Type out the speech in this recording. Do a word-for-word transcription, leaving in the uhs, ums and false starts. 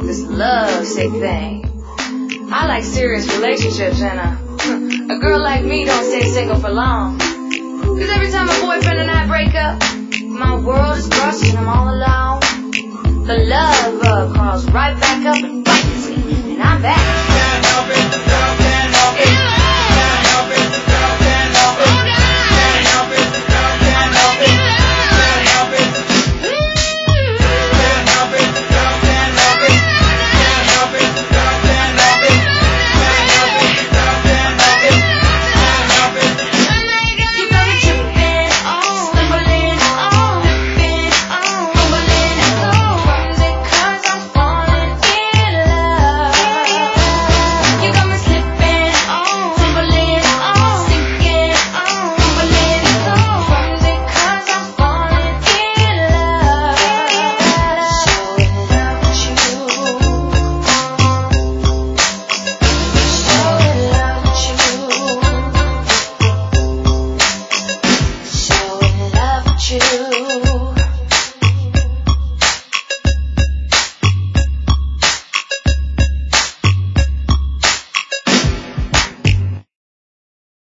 this love sick thing. I like serious relationships, and a, a girl like me don't stay single for long. Cause every time my boyfriend and I break up, my world is crushed and I'm all alone. The love bug crawls right back up and bites me, and I'm back. Can't help it.